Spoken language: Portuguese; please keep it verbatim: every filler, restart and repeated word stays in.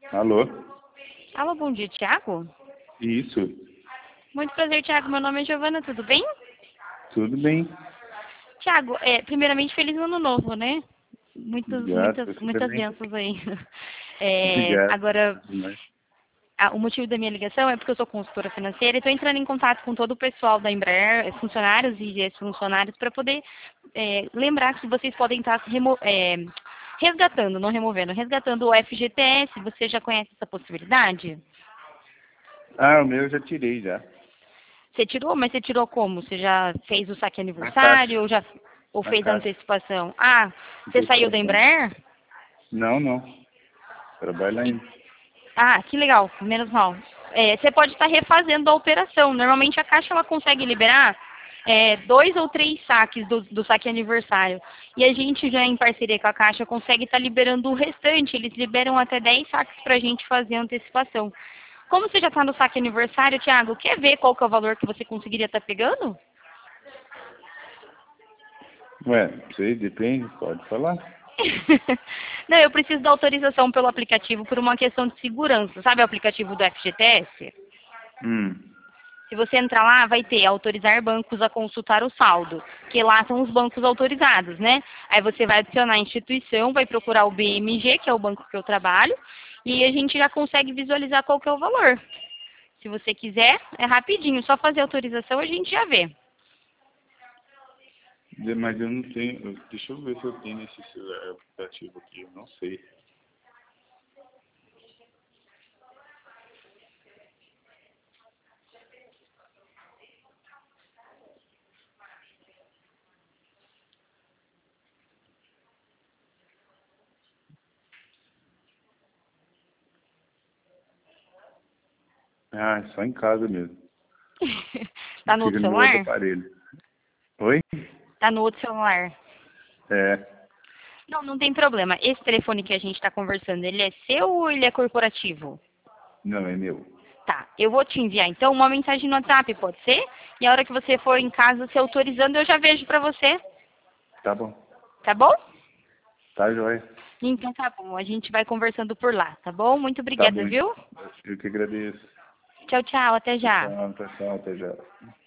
Alô? Alô, bom dia, Thiago? Isso. Muito prazer, Thiago. Meu nome é Giovana, tudo bem? Tudo bem? Thiago, é, primeiramente, feliz ano novo, né? Muitas, Obrigado. muitas, Você muitas também? bênçãos aí. É, Obrigado. agora, Demais. a- o motivo da minha ligação é porque eu sou consultora financeira e estou entrando em contato com todo o pessoal da Embraer, funcionários e ex-funcionários, para poder é, lembrar que vocês podem estar remo- é, resgatando, não removendo, resgatando o F G T S. Você já conhece essa possibilidade? Ah, o meu eu já tirei já. Você tirou, mas você tirou como? Você já fez o saque A caixa. aniversário ou, já, ou A fez a caixa. antecipação? Ah, você saiu da Antecipação. Embraer? Não, não. Trabalho ainda. Ah, que legal, menos mal. É, você pode estar refazendo a operação. Normalmente a Caixa ela consegue liberar é, dois ou três saques do, do saque aniversário. E a gente já em parceria com a Caixa consegue estar liberando o restante. Eles liberam até dez saques para a gente fazer a antecipação. Como você já está no saque aniversário, Thiago, quer ver qual que é o valor que você conseguiria estar pegando? Ué, não sei, depende, pode falar. Não, eu preciso da autorização pelo aplicativo por uma questão de segurança. Sabe o aplicativo do F G T S? Hum. Se você entrar lá, vai ter autorizar bancos a consultar o saldo, que lá são os bancos autorizados, né? Aí você vai adicionar a instituição, vai procurar o B M G, que é o banco que eu trabalho, e a gente já consegue visualizar qual que é o valor. Se você quiser, é rapidinho, só fazer a autorização a gente já vê. Mas eu não tenho. eu- Deixa eu ver se eu tenho esse celular aplicativo aqui. Eu não sei. Ah, é só em casa mesmo. Tá no Fica outro no meu outro celular? aparelho. Oi? Tá no outro celular. É. Não, não tem problema. Esse telefone que a gente está conversando, ele é seu ou ele é corporativo? Não, é meu. Tá, eu vou te enviar então uma mensagem no WhatsApp, pode ser? E a hora que você for em casa se autorizando, eu já vejo pra você, Tá bom. tá bom? Tá jóia. Então tá bom, a gente vai conversando por lá, tá bom? Muito Tá obrigada, bom. viu? Eu que agradeço. Tchau, tchau, até já. Tchau, tchau, tchau, até já.